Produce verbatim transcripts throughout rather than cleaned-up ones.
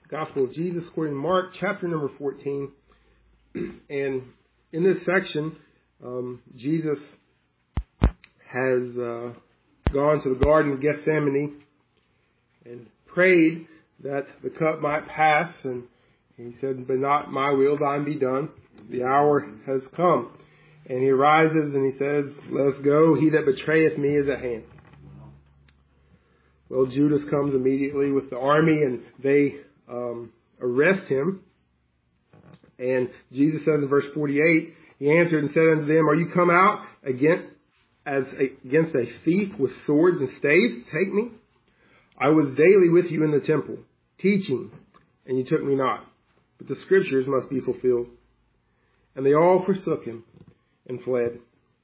Gospel of Jesus according to Mark, chapter number fourteen. And in this section, um, Jesus has uh, gone to the Garden of Gethsemane and prayed that the cup might pass. And he said, but not my will, thine be done. The hour has come. And he arises and he says, let us go. He that betrayeth me is at hand. Well, Judas comes immediately with the army and they um, arrest him. And Jesus says in verse forty-eight, he answered and said unto them, are you come out against, as a, against a thief with swords and staves to take me? I was daily with you in the temple, teaching, and you took me not. But the scriptures must be fulfilled. And they all forsook him and fled.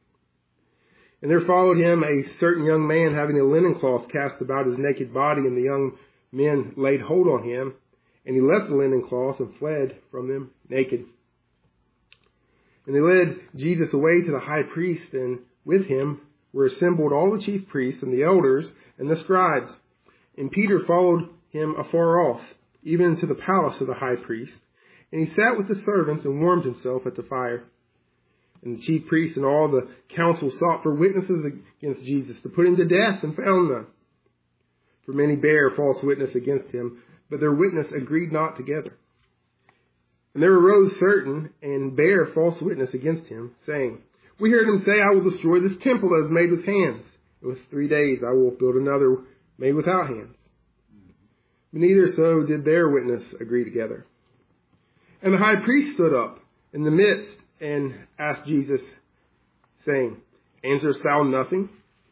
And there followed him a certain young man having a linen cloth cast about his naked body, and the young men laid hold on him. And he left the linen cloth and fled from them naked. And they led Jesus away to the high priest, and with him were assembled all the chief priests and the elders and the scribes. And Peter followed him afar off, even into the palace of the high priest. And he sat with the servants and warmed himself at the fire. And the chief priests and all the council sought for witnesses against Jesus to put him to death, and found none. For many bare false witness against him, but their witness agreed not together. And there arose certain and bare false witness against him, saying, we heard him say, I will destroy this temple that is made with hands. And with three days I will build another made without hands. But neither so did their witness agree together. And the high priest stood up in the midst and asked Jesus, saying, answerest thou nothing?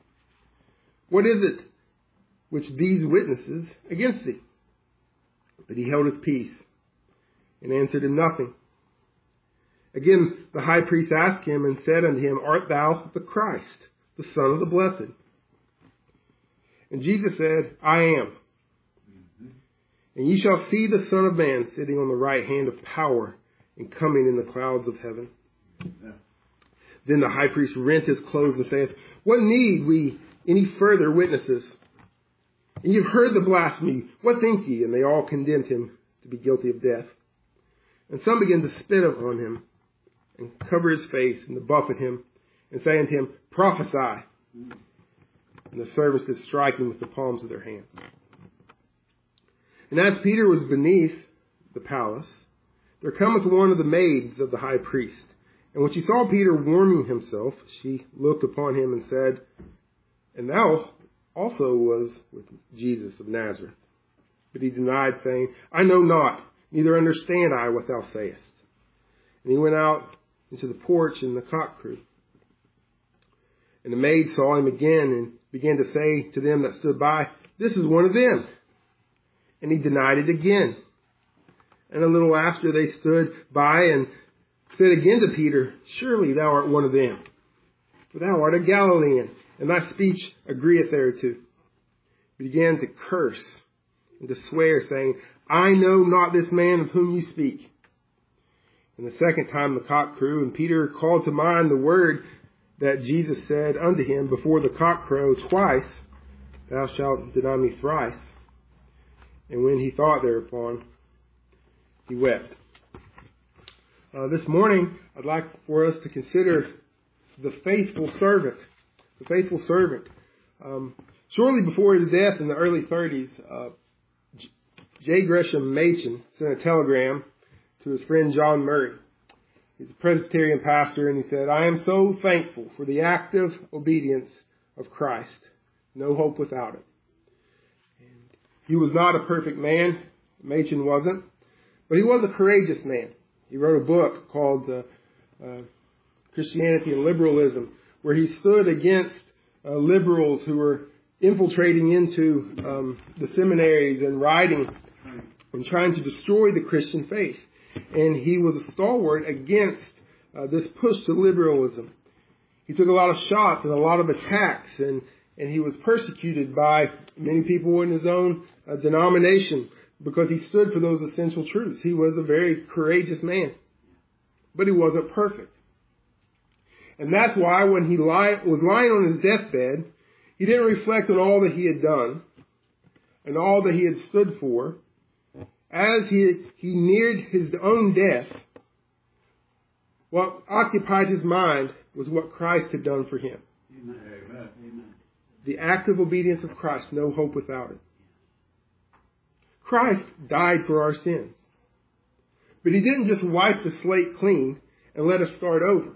What is it which these witnesses against thee? But he held his peace and answered him nothing. Again, the high priest asked him and said unto him, art thou the Christ, the Son of the Blessed? And Jesus said, I am. Mm-hmm. And ye shall see the Son of Man sitting on the right hand of power and coming in the clouds of heaven. Yeah. Then the high priest rent his clothes and saith, what need we any further witnesses? And you've heard the blasphemy. What think ye? And they all condemned him to be guilty of death. And some began to spit upon him and cover his face and to buffet him and say unto him, prophesy. And the servants did strike him with the palms of their hands. And as Peter was beneath the palace, there cometh one of the maids of the high priest. And when she saw Peter warming himself, she looked upon him and said, and thou also was with Jesus of Nazareth. But he denied, saying, I know not, neither understand I what thou sayest. And he went out into the porch, and the cock crew. And the maid saw him again, and began to say to them that stood by, this is one of them. And he denied it again. And a little after they stood by, and said again to Peter, surely thou art one of them, for thou art a Galilean, and thy speech agreeth thereto. He began to curse and to swear, saying, I know not this man of whom you speak. And the second time the cock crew, and Peter called to mind the word that Jesus said unto him before the cock crow twice, thou shalt deny me thrice. And when he thought thereupon, he wept. Uh, this morning, I'd like for us to consider the faithful servant. The faithful servant. Um, shortly before his death in the early thirties, uh, J. Gresham Machen sent a telegram to his friend John Murray. He's a Presbyterian pastor, and he said, I am so thankful for the active obedience of Christ. No hope without it. And he was not a perfect man. Machen wasn't. But he was a courageous man. He wrote a book called uh, uh, Christianity and Liberalism, where he stood against uh, liberals who were infiltrating into um, the seminaries and writing and trying to destroy the Christian faith. And he was a stalwart against uh, this push to liberalism. He took a lot of shots and a lot of attacks, and, and he was persecuted by many people in his own uh, denomination because he stood for those essential truths. He was a very courageous man, but he wasn't perfect. And that's why when he lie, was lying on his deathbed, he didn't reflect on all that he had done and all that he had stood for as he, he neared his own death, what occupied his mind was what Christ had done for him. Amen. The active obedience of Christ, no hope without it. Christ died for our sins. But he didn't just wipe the slate clean and let us start over.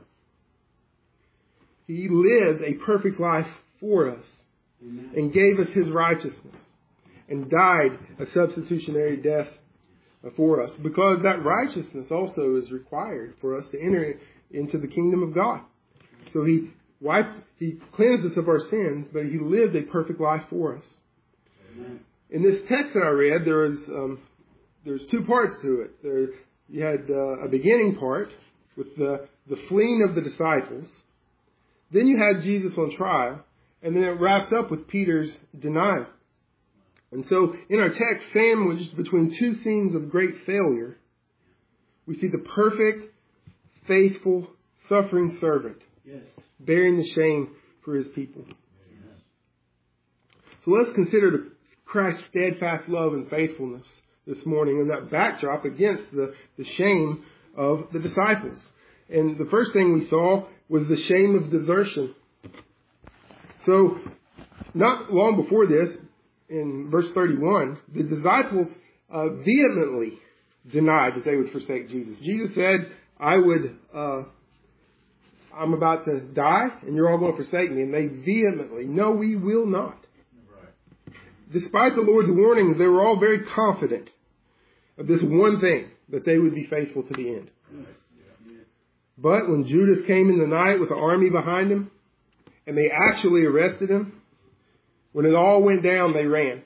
He lived a perfect life for us and gave us his righteousness and died a substitutionary death for us, because that righteousness also is required for us to enter into the kingdom of God. So he wiped, he cleansed us of our sins, but he lived a perfect life for us. Amen. In this text that I read, there was um, there's two parts to it. There you had uh, a beginning part with the the fleeing of the disciples. Then you had Jesus on trial, and then it wraps up with Peter's denial. And so in our text, sandwiched between two scenes of great failure, we see the perfect, faithful, suffering servant Yes. bearing the shame for his people. Yes. So let's consider the Christ's steadfast love and faithfulness this morning in that backdrop against the, the shame of the disciples. And the first thing we saw was the shame of desertion. So not long before this, in verse thirty-one, the disciples uh, vehemently denied that they would forsake Jesus. Jesus said, I would, uh, I'm about to die and you're all going to forsake me. And they vehemently, no, we will not. Right. Despite the Lord's warnings, they were all very confident of this one thing, that they would be faithful to the end. Right. But when Judas came in the night with an army behind him, and they actually arrested him, when it all went down, they ran.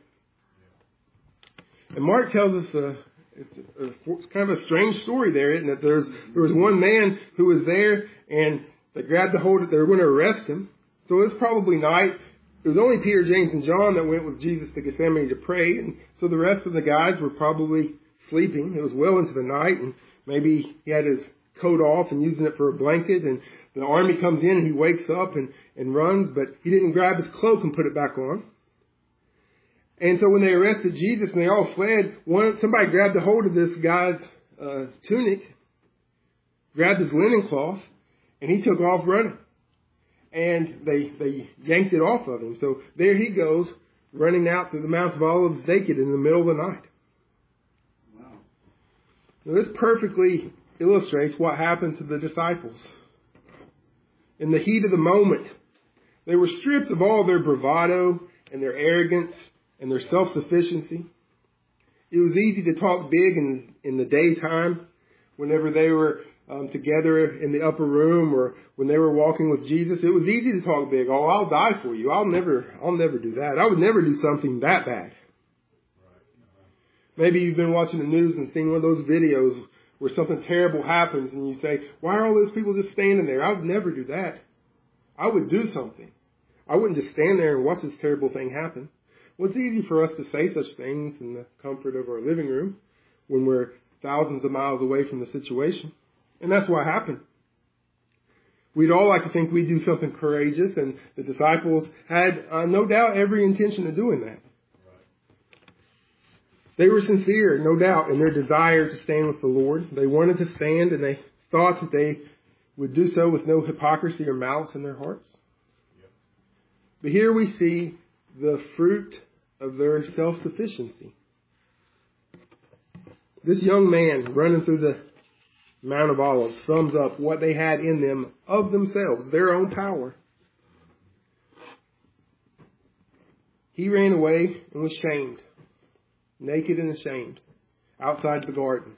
And Mark tells us a, it's, a, it's kind of a strange story there, isn't it? There's, there was one man who was there, and they grabbed the hold of, they were going to arrest him. So it was probably night. It was only Peter, James, and John that went with Jesus to Gethsemane to pray. And so the rest of the guys were probably sleeping. It was well into the night, and maybe he had his coat off and using it for a blanket, and the army comes in and he wakes up and, and runs, but he didn't grab his cloak and put it back on. And so when they arrested Jesus and they all fled, one somebody grabbed a hold of this guy's uh, tunic, grabbed his linen cloth, and he took off running. And they they yanked it off of him. So there he goes, running out through the Mount of Olives naked in the middle of the night. Wow. Now this perfectly illustrates what happened to the disciples. In the heat of the moment, they were stripped of all their bravado and their arrogance and their self-sufficiency. It was easy to talk big in, in the daytime whenever they were um, together in the upper room or when they were walking with Jesus. It was easy to talk big. Oh, I'll die for you. I'll never, I'll never do that. I would never do something that bad. Maybe you've been watching the news and seen one of those videos where something terrible happens and you say, why are all those people just standing there? I would never do that. I would do something. I wouldn't just stand there and watch this terrible thing happen. Well, it's easy for us to say such things in the comfort of our living room when we're thousands of miles away from the situation. And that's what happened. We'd all like to think we'd do something courageous, and the disciples had uh, no doubt every intention of doing that. They were sincere, no doubt, in their desire to stand with the Lord. They wanted to stand, and they thought that they would do so with no hypocrisy or malice in their hearts. Yep. But here we see the fruit of their self-sufficiency. This young man running through the Mount of Olives sums up what they had in them of themselves, their own power. He ran away and was shamed. Naked and ashamed, outside the garden.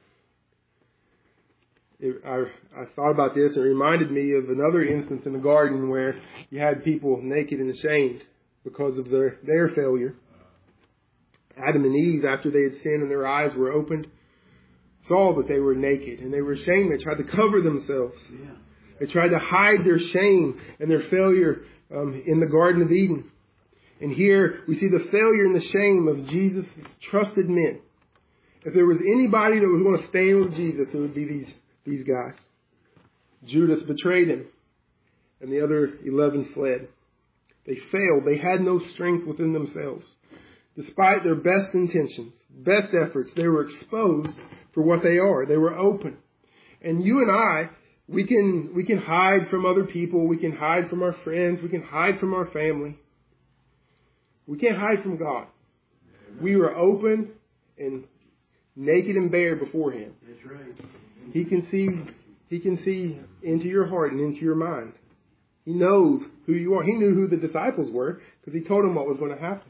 It, I, I thought about this. It reminded me of another instance in the garden where you had people naked and ashamed because of their, their failure. Adam and Eve, after they had sinned and their eyes were opened, saw that they were naked and they were ashamed. They tried to cover themselves. Yeah. They tried to hide their shame and their failure um, in the Garden of Eden. And here we see the failure and the shame of Jesus' trusted men. If there was anybody that was going to stand with Jesus, it would be these, these guys. Judas betrayed him, and the other eleven fled. They failed. They had no strength within themselves. Despite their best intentions, best efforts, they were exposed for what they are. They were open. And you and I, we can, we can hide from other people. We can hide from our friends. We can hide from our family. We can't hide from God. We were open and naked and bare before Him. That's right. He can see, He can see into your heart and into your mind. He knows who you are. He knew who the disciples were because He told them what was going to happen.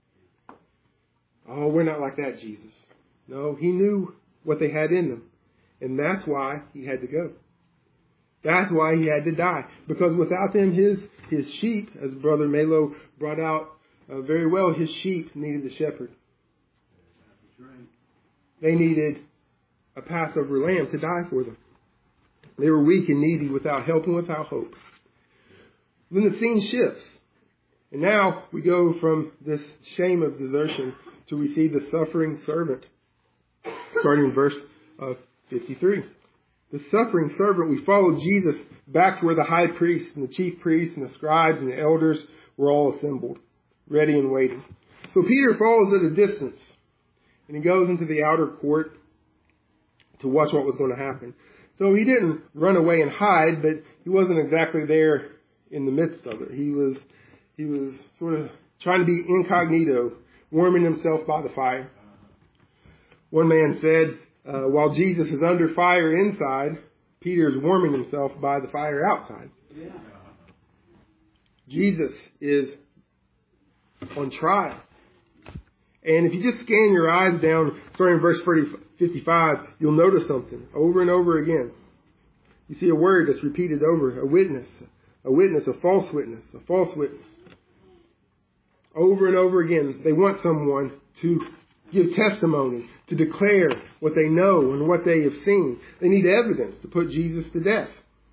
Oh, we're not like that, Jesus. No, He knew what they had in them. And that's why He had to go. That's why He had to die. Because without them, His, his sheep, as Brother Melo brought out uh, very well, His sheep needed a shepherd. That's right. They needed a Passover lamb to die for them. They were weak and needy, without help and without hope. Then the scene shifts. And now we go from this shame of desertion to we see the suffering servant. Starting in verse uh, fifty-three. The suffering servant, we follow Jesus back to where the high priest and the chief priests and the scribes and the elders were all assembled, ready and waiting. So Peter follows at a distance, and he goes into the outer court to watch what was going to happen. So he didn't run away and hide, but he wasn't exactly there in the midst of it. He was, he was sort of trying to be incognito, warming himself by the fire. One man said, uh, while Jesus is under fire inside, Peter is warming himself by the fire outside. Yeah. Jesus is on trial. And if you just scan your eyes down, starting in verse fifty-five, you'll notice something over and over again. You see a word that's repeated over, a witness, a witness, a false witness, a false witness. Over and over again, they want someone to give testimony, to declare what they know and what they have seen. They need evidence to put Jesus to death.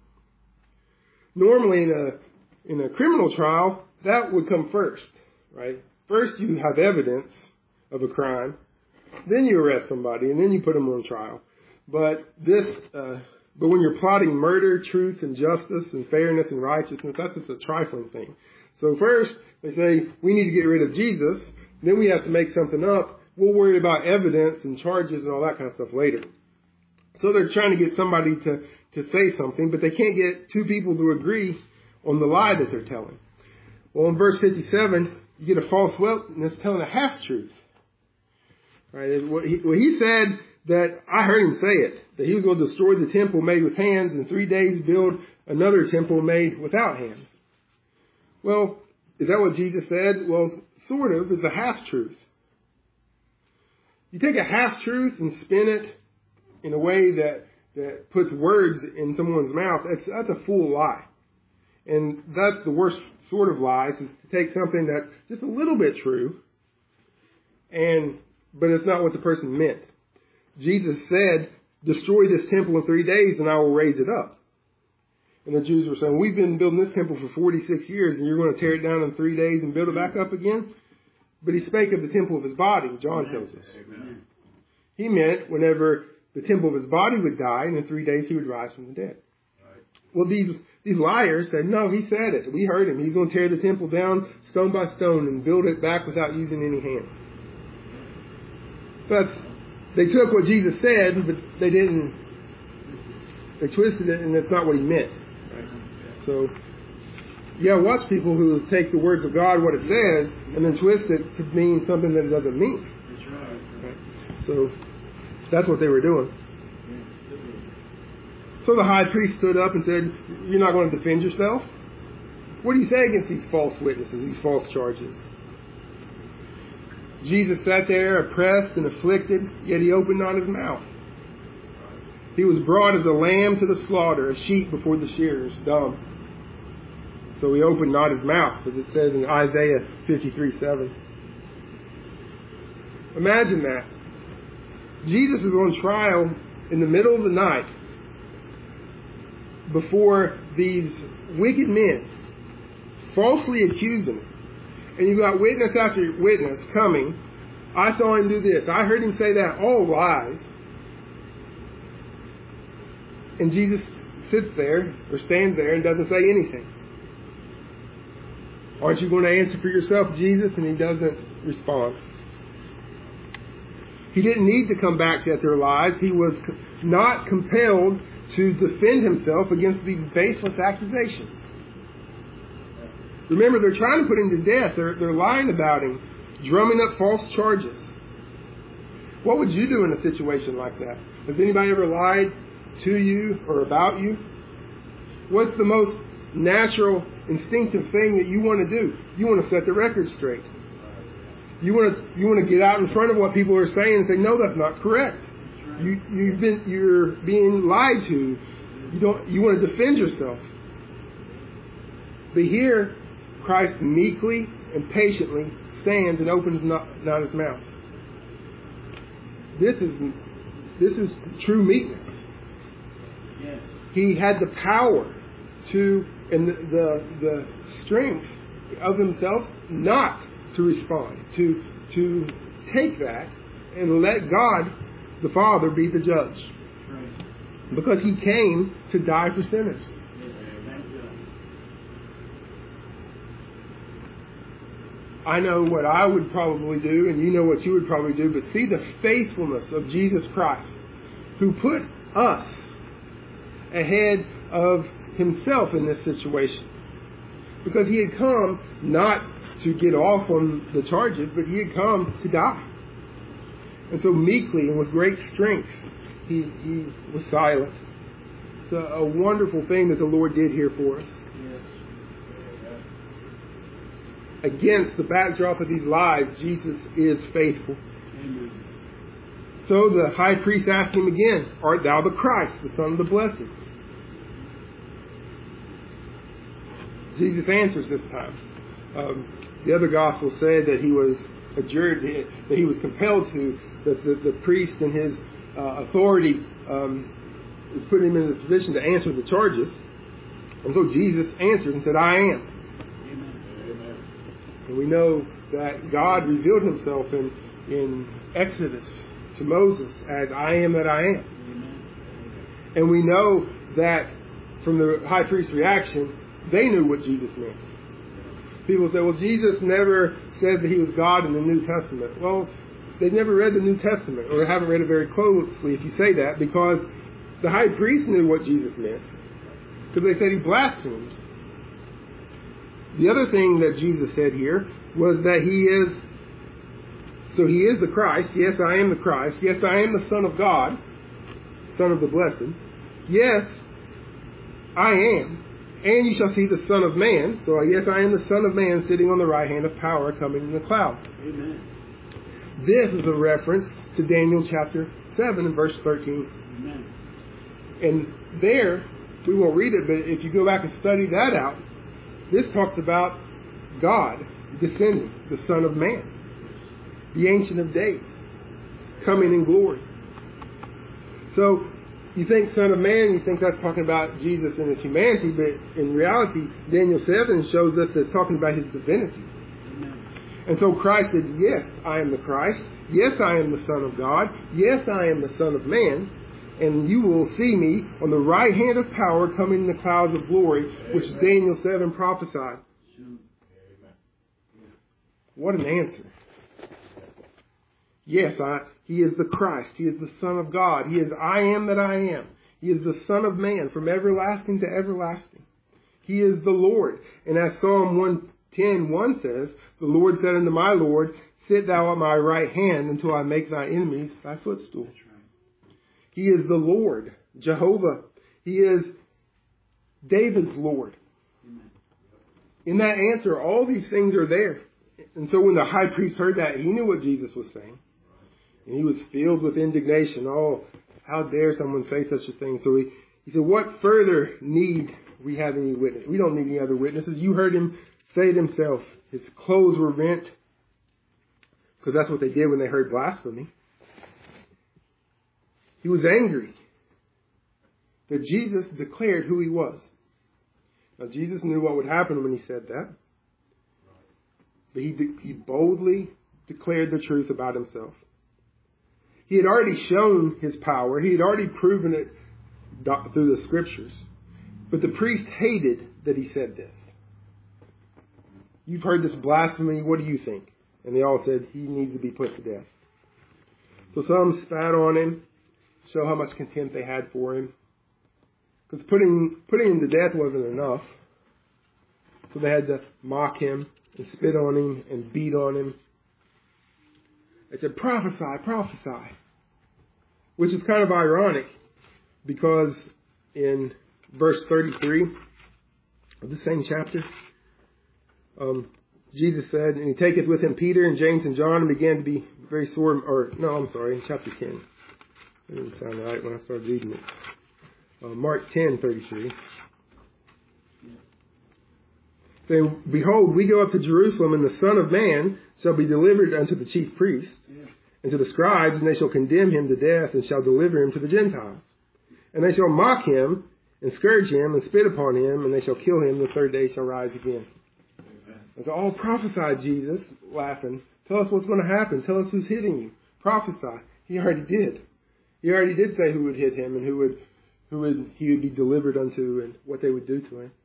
Normally in a, in a criminal trial, that would come first, right? First you have evidence of a crime, then you arrest somebody, and then you put them on trial. But this, uh, but when you're plotting murder, truth, and justice, and fairness, and righteousness, that's just a trifling thing. So first, they say, we need to get rid of Jesus. Then we have to make something up. We'll worry about evidence and charges and all that kind of stuff later. So they're trying to get somebody to, to say something, but they can't get two people to agree on the lie that they're telling. Well, in verse fifty-seven, you get a false witness telling a half-truth. Right? Well, he, well, he said that, I heard him say it, that he was going to destroy the temple made with hands and in three days build another temple made without hands. Well, is that what Jesus said? Well, sort of. It's a half-truth. You take a half-truth and spin it in a way that, that puts words in someone's mouth, that's, that's a full lie. And that's the worst sort of lies, is to take something that's just a little bit true, and but it's not what the person meant. Jesus said, destroy this temple in three days and I will raise it up. And the Jews were saying, we've been building this temple for forty-six years and you're going to tear it down in three days and build it back up again? But he spake of the temple of his body, John tells us. Amen. He meant whenever the temple of his body would die, and in three days he would rise from the dead. Right. Well, these these liars said, no, he said it. We heard him. He's going to tear the temple down stone by stone and build it back without using any hands. But they took what Jesus said, but they didn't. They twisted it, and that's not what he meant. Right? So, yeah, watch people who take the words of God, what it says, and then twist it to mean something that it doesn't mean. That's right. Right? So that's what they were doing. So the high priest stood up and said, you're not going to defend yourself? What do you say against these false witnesses, these false charges? Jesus sat there oppressed and afflicted, yet he opened not his mouth. He was brought as a lamb to the slaughter, a sheep before the shearers, dumb. So he opened not his mouth, as it says in Isaiah fifty-three seven. Imagine that. Jesus is on trial in the middle of the night before these wicked men falsely accusing him. And you've got witness after witness coming. I saw him do this. I heard him say that. All lies. And Jesus sits there or stands there and doesn't say anything. Aren't you going to answer for yourself, Jesus? And he doesn't respond. He didn't need to come back at their lies. He was not compelled to defend himself against these baseless accusations. Remember, they're trying to put him to death. They're, they're lying about him, drumming up false charges. What would you do in a situation like that? Has anybody ever lied to you or about you? What's the most natural, instinctive thing that you want to do? You want to set the record straight. You want to you want to get out in front of what people are saying and say, no, that's not correct. You you've been you're being lied to. You don't you want to defend yourself. But here, Christ meekly and patiently stands and opens not, not his mouth. This is this is true meekness. Yes. He had the power to and the, the the strength of himself not to respond, to to take that and let God, the Father, be the judge. Right. Because he came to die for sinners. I know what I would probably do, and you know what you would probably do, but see the faithfulness of Jesus Christ, who put us ahead of himself in this situation. Because he had come not to get off on the charges, but he had come to die. And so meekly and with great strength, he, he was silent. It's a, a wonderful thing that the Lord did here for us. Yes. Against the backdrop of these lies, Jesus is faithful. Amen. So the high priest asked him again, art thou the Christ, the Son of the Blessed? Jesus answers this time. Um, the other gospel said that he was adjured, that he was compelled to, that the, the priest in his uh, authority um, is putting him in the position to answer the charges. And so Jesus answered and said, I am. Amen. And we know that God revealed himself in, in Exodus to Moses as I am that I am. Amen. And we know that from the high priest's reaction, they knew what Jesus meant. People say, well, Jesus never said that he was God in the New Testament. Well, they've never read the New Testament, or haven't read it very closely if you say that, because the high priest knew what Jesus meant, because they said he blasphemed. The other thing that Jesus said here was that he is, so he is the Christ. Yes, I am the Christ. Yes, I am the Son of God, Son of the Blessed. Yes, I am. And you shall see the Son of Man. So yes, I am the Son of Man sitting on the right hand of power coming in the clouds. Amen. This is a reference to Daniel chapter seven and verse thirteen. Amen. And there, we won't read it, but if you go back and study that out, this talks about God descending, the Son of Man, the Ancient of Days, coming in glory. So, you think Son of Man, you think that's talking about Jesus and his humanity, but in reality, Daniel seven shows us that it's talking about his divinity. Amen. And so Christ says, yes, I am the Christ. Yes, I am the Son of God. Yes, I am the Son of Man. And you will see me on the right hand of power coming in the clouds of glory, which Amen. Daniel seven prophesied. Amen. What an answer. Yes, I, he is the Christ. He is the Son of God. He is I am that I am. He is the Son of Man from everlasting to everlasting. He is the Lord. And as Psalm one ten one says, the Lord said unto my Lord, sit thou at my right hand until I make thy enemies thy footstool. That's right. He is the Lord, Jehovah. He is David's Lord. Amen. In that answer, all these things are there. And so when the high priest heard that, he knew what Jesus was saying. And he was filled with indignation. Oh, how dare someone say such a thing? So he, he said, what further need we have any witness? We don't need any other witnesses. You heard him say it himself. His clothes were rent, because that's what they did when they heard blasphemy. He was angry that Jesus declared who he was. Now, Jesus knew what would happen when he said that. But he, de- he boldly declared the truth about himself. He had already shown his power. He had already proven it do- through the scriptures. But the priest hated that he said this. You've heard this blasphemy. What do you think? And they all said he needs to be put to death. So some spat on him, show how much contempt they had for him. Because putting, putting him to death wasn't enough. So they had to mock him and spit on him and beat on him. They said, prophesy, prophesy. Which is kind of ironic because in verse thirty-three of the same chapter, um, Jesus said, and he taketh with him Peter and James and John and began to be very sore, or no, I'm sorry, in chapter ten. It didn't sound right when I started reading it. Uh, Mark ten thirty-three. Saying, behold, we go up to Jerusalem, and the Son of Man shall be delivered unto the chief priests and to the scribes, and they shall condemn him to death, and shall deliver him to the Gentiles. And they shall mock him, and scourge him, and spit upon him, and they shall kill him. The third day shall rise again. And so, oh, prophesy, Jesus, laughing. Tell us what's going to happen. Tell us who's hitting you. Prophesy. He already did. He already did say who would hit him, and who would, who would he would be delivered unto, and what they would do to him.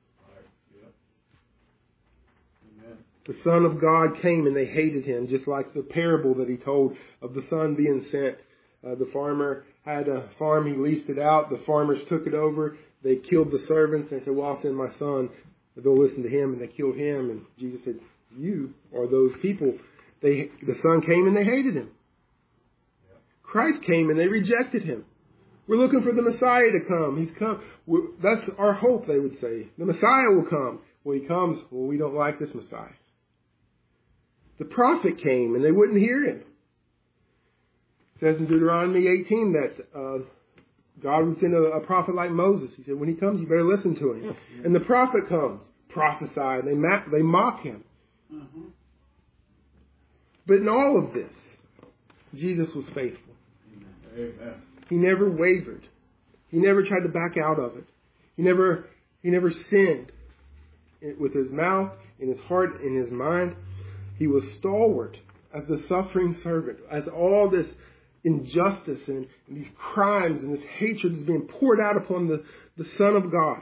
The Son of God came and they hated him, just like the parable that he told of the son being sent. Uh, the farmer had a farm, he leased it out. The farmers took it over. They killed the servants. They said, well, I'll send my son. They'll listen to him, and they killed him. And Jesus said, you are those people. They, the Son came and they hated him. Christ came and they rejected him. We're looking for the Messiah to come. He's come. We're, that's our hope, they would say. The Messiah will come. Well, he comes. Well, we don't like this Messiah. The prophet came and they wouldn't hear him. It says in Deuteronomy eighteen that uh, God would send a, a prophet like Moses. He said, when he comes, you better listen to him. And the prophet comes, prophesy, and they, ma- they mock him. Uh-huh. But in all of this, Jesus was faithful. Amen. He never wavered. He never tried to back out of it. He never, he never sinned with his mouth, in his heart, in his mind. He was stalwart as the suffering servant, as all this injustice and, and these crimes and this hatred is being poured out upon the, the Son of God.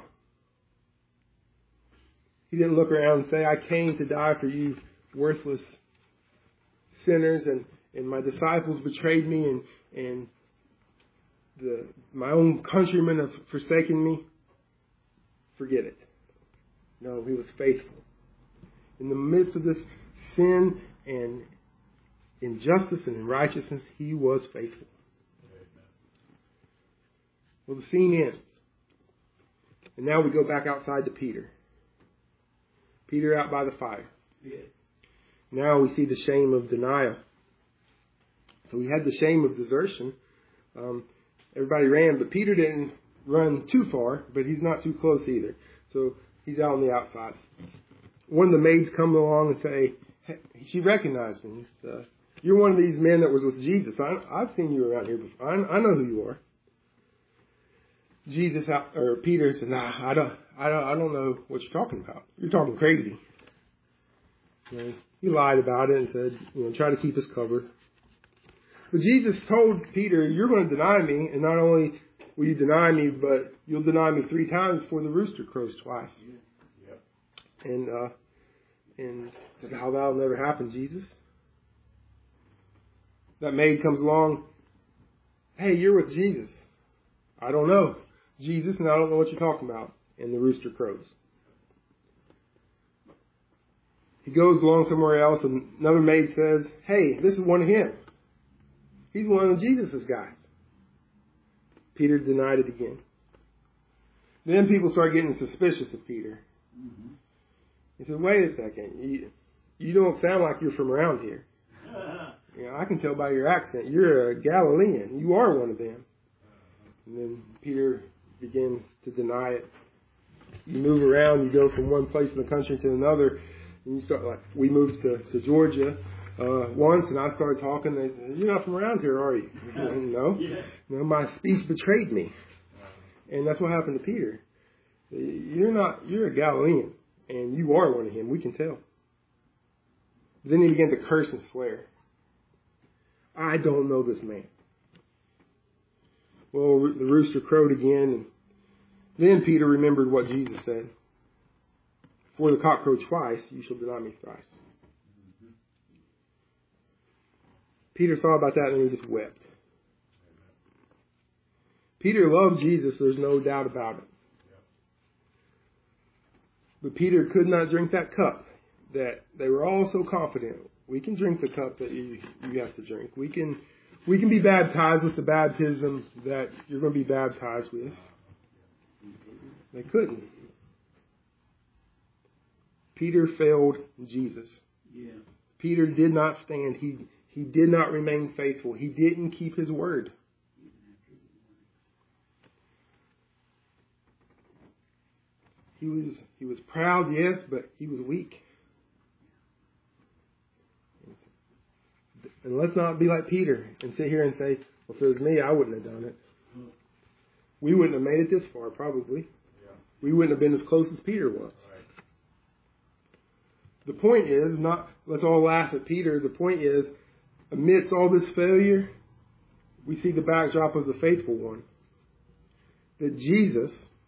He didn't look around and say, I came to die for you worthless sinners, and, and my disciples betrayed me, and, and the, my own countrymen have forsaken me. Forget it. No, he was faithful. In the midst of this sin and injustice and unrighteousness, he was faithful. Well, the scene ends. And now we go back outside to Peter. Peter out by the fire. Now we see the shame of denial. So we had the shame of desertion. Um, everybody ran, but Peter didn't run too far, but he's not too close either. So he's out on the outside. One of the maids come along and say, hey, she recognized him. Uh, You're one of these men that was with Jesus. I, I've seen you around here before. I, I know who you are. Jesus out, or Peter said, Nah, I don't, I don't, I don't know what you're talking about. You're talking crazy. You know, he lied about it and said, you know, try to keep his cover. But Jesus told Peter, you're going to deny me, and not only will you deny me, but you'll deny me three times before the rooster crows twice. Yep. And uh, and said, how that'll never happen, Jesus. That maid comes along. Hey, you're with Jesus. I don't know. Jesus, and I don't know what you're talking about. And the rooster crows. He goes along somewhere else, and another maid says, hey, this is one of him. He's one of Jesus' guys. Peter denied it again. Then people start getting suspicious of Peter. Mm-hmm. He said, wait a second. You, you don't sound like you're from around here. You know, I can tell by your accent. You're a Galilean. You are one of them. And then Peter begins to deny it. You move around. You go from one place in the country to another. And you start like, we moved to, to Georgia uh, once, and I started talking. They said, you're not from around here, are you? No. No, my speech betrayed me. And that's what happened to Peter. You're not, you're a Galilean. And you are one of him. We can tell. But then he began to curse and swear. I don't know this man. Well, the rooster crowed again. And then Peter remembered what Jesus said. Before the cock crow twice, you shall deny me thrice. Mm-hmm. Peter thought about that and he just wept. Peter loved Jesus, there's no doubt about it. But Peter could not drink that cup that they were all so confident. We can drink the cup that you, you have to drink. We can we can be baptized with the baptism that you're going to be baptized with. They couldn't. Peter failed Jesus. Yeah. Peter did not stand. He he did not remain faithful. He didn't keep his word. He was he was proud, yes, but he was weak. And let's not be like Peter and sit here and say, well, if it was me, I wouldn't have done it. We wouldn't have made it this far, probably. We wouldn't have been as close as Peter was. The point is, not let's all laugh at Peter. The point is, amidst all this failure, we see the backdrop of the faithful one. That Jesus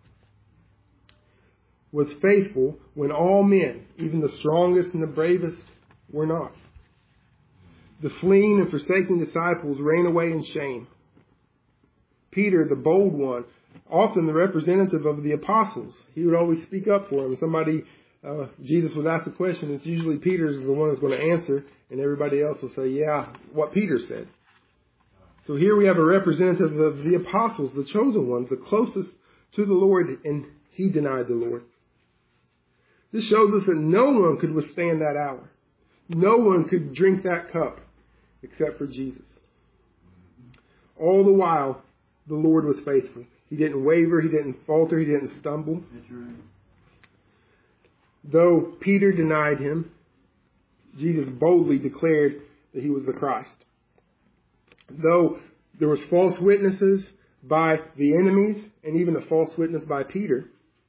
was faithful when all men, even the strongest and the bravest, were not. The fleeing and forsaking disciples ran away in shame. Peter, the bold one, often the representative of the apostles, he would always speak up for them. Somebody, uh, Jesus would ask a question, it's usually Peter's the one that's going to answer, and everybody else will say, yeah, what Peter said. So here we have a representative of the apostles, the chosen ones, the closest to the Lord, and he denied the Lord. This shows us that no one could withstand that hour. No one could drink that cup except for Jesus. All the while, the Lord was faithful. He didn't waver, he didn't falter, he didn't stumble. That's right. Though Peter denied him, Jesus boldly declared that he was the Christ. Though there was false witnesses by the enemies and even a false witness by Peter,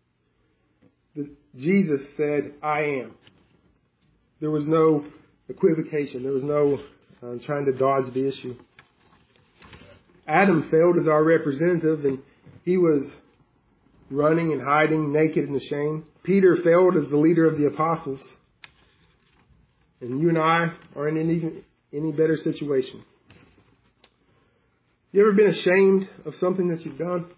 Jesus said, I am. There was no equivocation. There was no uh, trying to dodge the issue. Adam failed as our representative, and he was running and hiding, naked and ashamed. Peter failed as the leader of the apostles. And you and I are in any, any better situation. You ever been ashamed of something that you've done?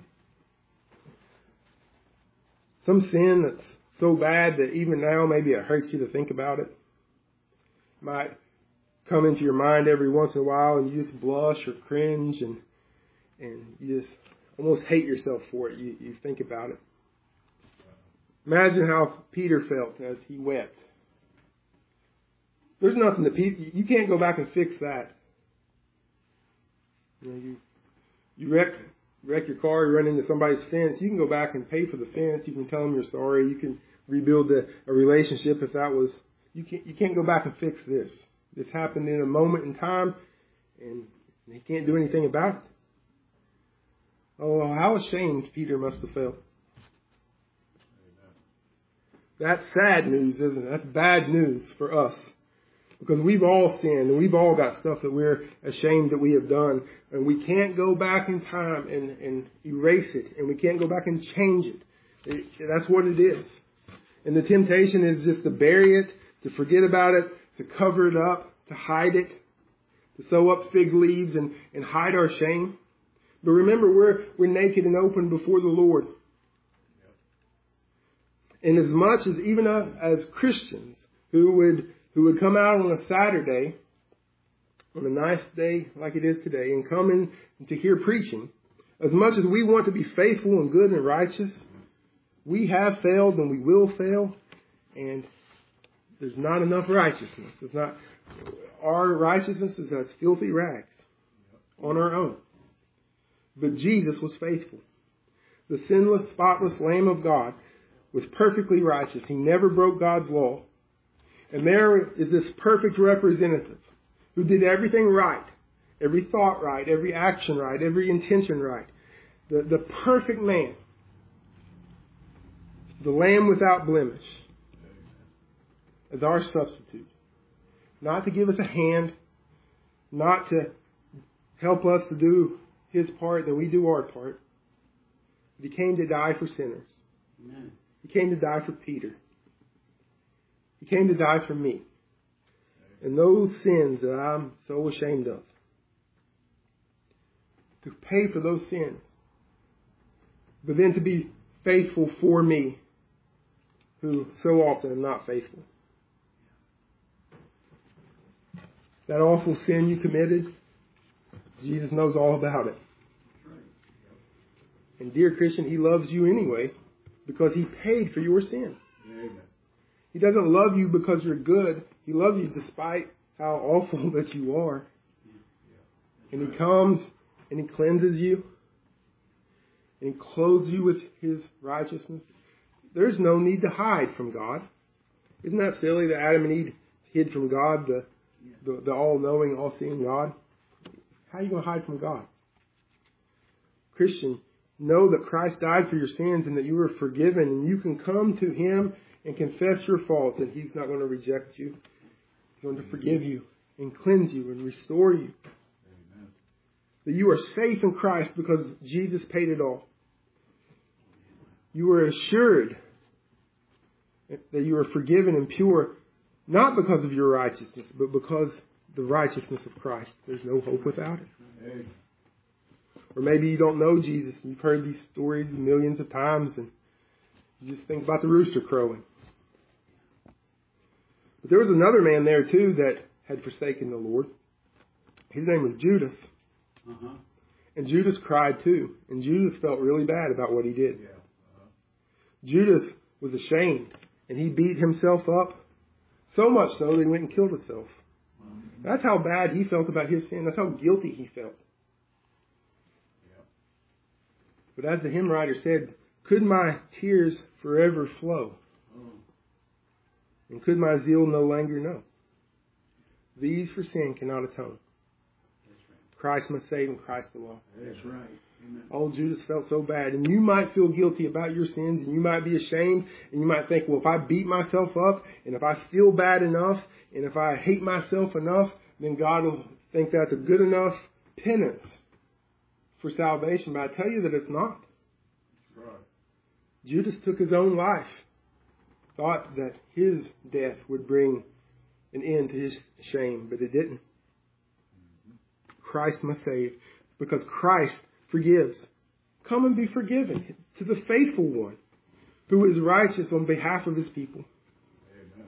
Some sin that's so bad that even now maybe it hurts you to think about it. It might come into your mind every once in a while and you just blush or cringe and and you just almost hate yourself for it. You, you think about it. Imagine how Peter felt as he wept. There's nothing that Peter, you can't go back and fix that. You know, you, you wreck wreck your car, you run into somebody's fence, you can go back and pay for the fence, you can tell them you're sorry, you can rebuild a, a relationship if that was, you can't, you can't go back and fix this. This happened in a moment in time, and you can't do anything about it. Oh, how ashamed Peter must have felt. That's sad news, isn't it? That's bad news for us. Because we've all sinned and we've all got stuff that we're ashamed that we have done. And we can't go back in time and, and erase it. And we can't go back and change it. it. That's what it is. And the temptation is just to bury it, to forget about it, to cover it up, to hide it, to sew up fig leaves and, and hide our shame. But remember, we're, we're naked and open before the Lord. And as much as even uh, as Christians who would who would come out on a Saturday, on a nice day like it is today, and come in to hear preaching, as much as we want to be faithful and good and righteous, we have failed and we will fail, and there's not enough righteousness. It's not our righteousness is as filthy rags on our own. But Jesus was faithful. The sinless, spotless Lamb of God was perfectly righteous. He never broke God's law. And there is this perfect representative who did everything right. Every thought right, every action right, every intention right. The, the perfect man. The Lamb without blemish. As our substitute. Not to give us a hand. Not to help us to do His part, then we do our part. But He came to die for sinners. Amen. He came to die for Peter. He came to die for me. And those sins that I'm so ashamed of. To pay for those sins. but then to be faithful for me, who so often am not faithful. That awful sin you committed, Jesus knows all about it. And dear Christian, He loves you anyway because He paid for your sin. Amen. He doesn't love you because you're good. He loves you despite how awful that you are. And He comes and He cleanses you and He clothes you with His righteousness. There's no need to hide from God. Isn't that silly that Adam and Eve hid from God, the, the, the all-knowing, all-seeing God? How are you going to hide from God? Christian, know that Christ died for your sins and that you are forgiven, and you can come to Him and confess your faults, and He's not going to reject you. He's going to forgive you and cleanse you and restore you. Amen. That you are safe in Christ because Jesus paid it all. You are assured that you are forgiven and pure, not because of your righteousness, but because the righteousness of Christ. There's no hope without it. Amen. Or maybe you don't know Jesus and you've heard these stories millions of times and you just think about the rooster crowing. But there was another man there too that had forsaken the Lord. His name was Judas. Uh-huh. And Judas cried too. And Judas felt really bad about what he did. Yeah. Uh-huh. Judas was ashamed and he beat himself up so much so that he went and killed himself. Mm-hmm. That's how bad he felt about his sin. That's how guilty he felt. Yeah. But as the hymn writer said, could my tears forever flow? Oh. And could my zeal no longer know? These for sin cannot atone. That's right. Christ must save and Christ alone. That's right. Amen. Oh, Judas felt so bad. And you might feel guilty about your sins and you might be ashamed and you might think, well, if I beat myself up and if I feel bad enough and if I hate myself enough, then God will think that's a good enough penance for salvation. But I tell you that it's not. That's right. Judas took his own life, thought that his death would bring an end to his shame, but it didn't. Christ must save because Christ forgives. Come and be forgiven to the faithful one who is righteous on behalf of his people. Amen.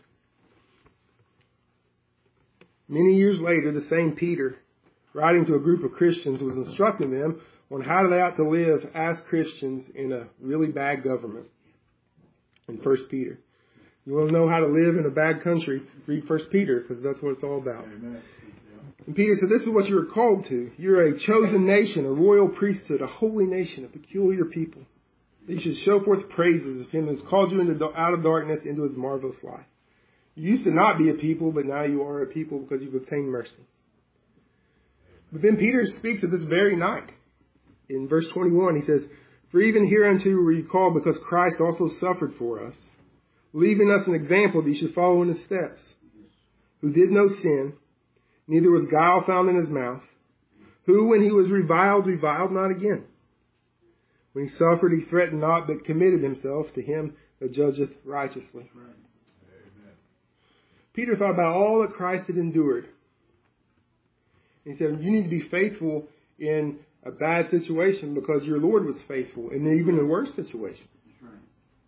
Many years later, the same Peter, writing to a group of Christians, was instructing them on how they ought to live as Christians in a really bad government. In First Peter. You want to know how to live in a bad country? Read First Peter, because that's what it's all about. Amen. And Peter said, this is what you are called to. You're a chosen nation, a royal priesthood, a holy nation, a peculiar people. You should show forth praises of Him who has called you into, out of darkness into His marvelous light. You used to not be a people, but now you are a people because you've obtained mercy. But then Peter speaks of this very night. In verse twenty-one, he says, for even hereunto were you called, because Christ also suffered for us, leaving us an example that you should follow in His steps, who did no sin, neither was guile found in His mouth, who, when He was reviled, reviled not again. When He suffered, He threatened not, but committed Himself to Him that judgeth righteously. Right. Amen. Peter thought about all that Christ had endured. He said, you need to be faithful in a bad situation because your Lord was faithful, and even in a worse situation. That's right.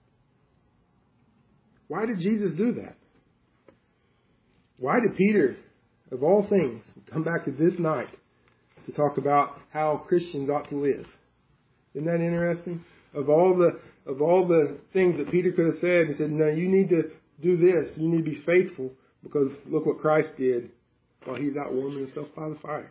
Why did Jesus do that? Why did Peter, of all things, come back to this night to talk about how Christians ought to live? Isn't that interesting? Of all the of all the things that Peter could have said, he said, no, you need to do this. You need to be faithful because look what Christ did while He's out warming Himself by the fire.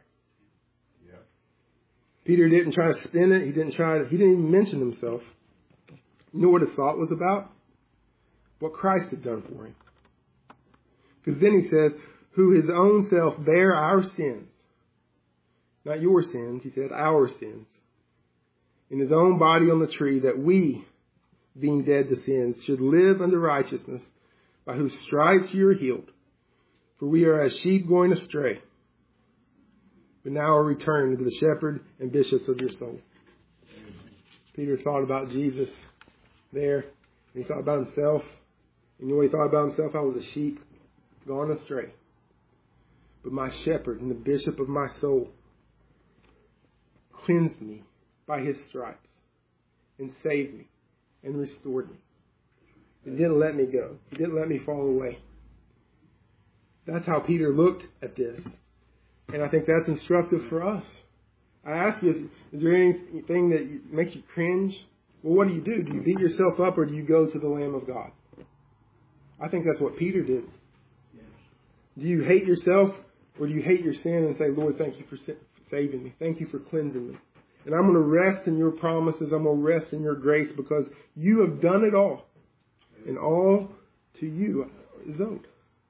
Peter didn't try to spin it. He didn't try to, he didn't even mention himself. You know what his thought was about? What Christ had done for him. Because then he said, who His own self bare our sins. Not your sins, he said, our sins. In His own body on the tree, that we, being dead to sins, should live unto righteousness, by whose stripes you are healed. For we are as sheep going astray. But now are returned to the shepherd and bishops of your soul. Amen. Peter thought about Jesus there. And he thought about himself. And you know what he thought about himself? I was a sheep gone astray. But my shepherd and the bishop of my soul cleansed me by His stripes. and saved me and restored me. He didn't let me go. He didn't let me fall away. That's how Peter looked at this. And I think that's instructive for us. I ask you, is there anything that makes you cringe? Well, what do you do? Do you beat yourself up or do you go to the Lamb of God? I think that's what Peter did. Do you hate yourself or do you hate your sin and say, Lord, thank you for saving me. Thank you for cleansing me. And I'm going to rest in your promises. I'm going to rest in your grace because you have done it all. And all to you is owed.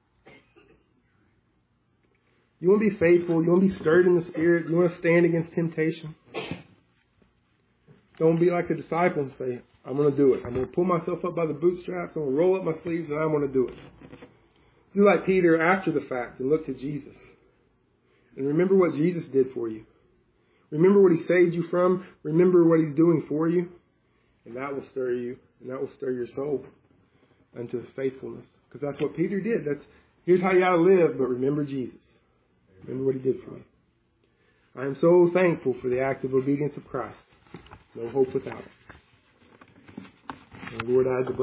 You want to be faithful. You want to be stirred in the Spirit. You want to stand against temptation. Don't be like the disciples and say, I'm going to do it. I'm going to pull myself up by the bootstraps. I'm going to roll up my sleeves and I'm going to do it. Do like Peter after the fact and look to Jesus. And remember what Jesus did for you. Remember what he saved you from. Remember what he's doing for you. And that will stir you. And that will stir your soul unto faithfulness. Because that's what Peter did. That's here's how you ought to live, but remember Jesus. Remember what he did for you. I am so thankful for the active obedience of Christ. No hope without it. And Lord, I